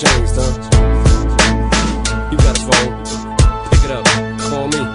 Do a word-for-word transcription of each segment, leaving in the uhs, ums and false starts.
changed, huh? You got a phone. Pick it up. Call me.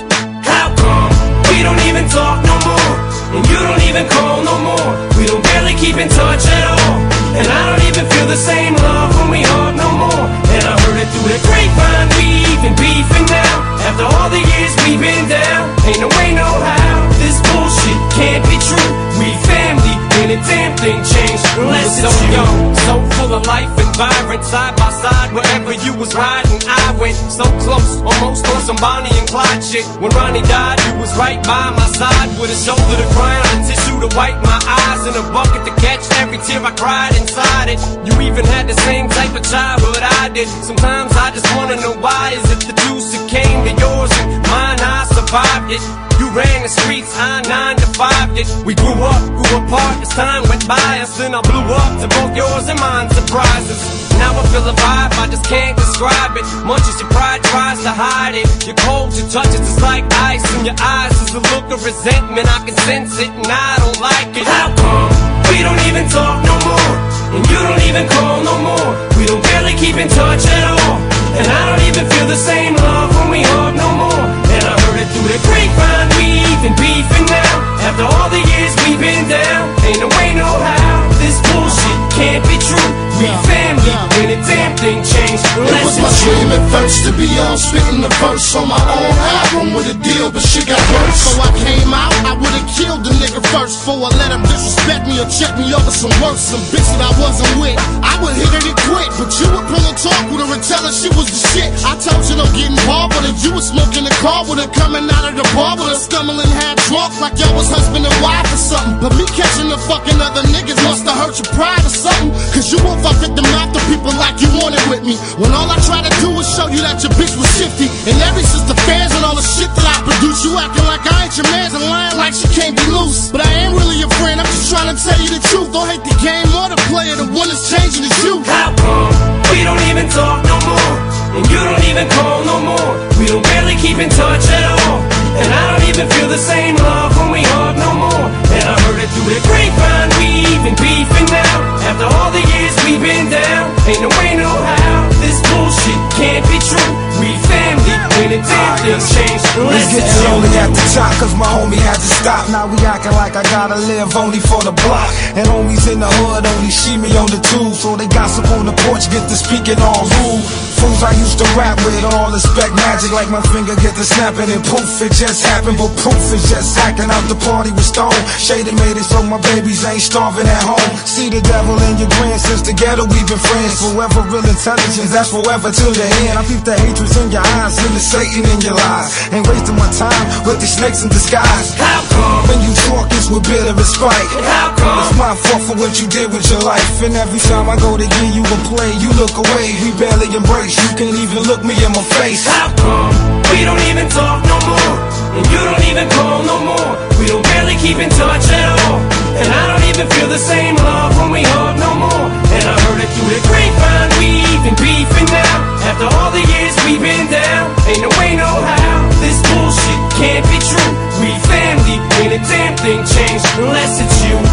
How come we don't even talk no more? And you don't even call no more. We don't barely keep in touch at all. And I don't even feel the same love when we hug no more. And I heard it through the grapevine, we even beefing now. After all the years we've been down, ain't no way, no how. This bullshit can't be true. We family, ain't a damn thing changed unless it's so you. Young, so full of life and vibrant, side by side wherever you was riding. I went so close, almost on some Bonnie and Clyde shit. When Ronnie died, you was right by my side, with a shoulder to cry on, a tissue to wipe my eyes, and a bucket to catch every tear I cried inside it. You even had the same type of childhood I did. Sometimes I just wanna know why. Is it the juice that came to yours and mine? I survived it. You ran the streets, I nine to five it. We grew up, grew apart as time went by us. Then I blew up to both yours and mine surprises. Now I feel a vibe, I just can't describe it. Much as your pride tries to hide it. Your cold, your touches is like ice in your eyes. Is a look of resentment, I can sense it and I don't like it. How come we don't even talk no more? And you don't even call no more. We don't barely keep in touch at all. And I don't even feel the same love when we hug no more. And I heard it through the grapevine, we even beefing now. After all the years we've been down, ain't no way, no how. This bullshit can't be true. We family, ain't a damn thing changed. It was my dream at first to be on spitting the verse on my own album with a deal, but shit got worse. So I came out, I would've killed the nigga first before I let him disrespect me or check me over some worse. Some bitch that I wasn't with, I would hit it and quit. But you would pull and talk with her and tell her she was the shit. I told you don't get involved with her. You was smoking the car with her, coming out of the bar with her, stumbling half drunk like y'all was husband and wife or something. But me catching the fucking other niggas musta hurt your pride or something. Cause you won't fuck with the mouth of people like you wanted with me. When all I try to do is show you that your bitch was shifty. And every sister fans and all the shit that I produce, you acting like I ain't your man's and lying like she can't be loose. But I ain't really your friend, I'm just trying to tell you the truth. Don't hate the game or the player, the one that's changing is you. How come we don't even talk no more? And you don't even call no more. We don't barely keep in touch at all. And I don't even feel the same love when we hug no more. And I heard it through the grapevine, we even beefing now. After all the years we've been down, ain't no way, no how. This bullshit can't be true. We family, ain't a damn thing changed unless it's you. Only at the top, cause my homie had to stop. Now we acting like I gotta live only for the block. And homies in the hood only see me on the tube. So they gossip on the porch, get to speaking all rude. Fools I used to rap with all expect magic, like my finger get to snapping and poof, it just happened. But proof is just acting out the party with Stone. Shady made it so my babies ain't starving at home. See the devil in your grand, since the ghetto we've been friends. Forever real intelligence, that's forever till the end. I peep the hatred in your eyes and the Satan in your lies. Ain't wasting my time with these snakes in disguise. How come when you talk it's with bitter and spite? How come it's my fault for what you did with your life. And every time I go to give you a play, you look away, we barely embrace. You can't even look me in my face. How come we don't even talk no more? And you don't even call no more. We don't barely keep in touch at all. And I don't even feel the same love when we hug no more. And I heard it through the grapevine, we even beefing now. After all the years we've been down, ain't no way, no how. This bullshit can't be true. We family, ain't a damn thing changed unless it's you.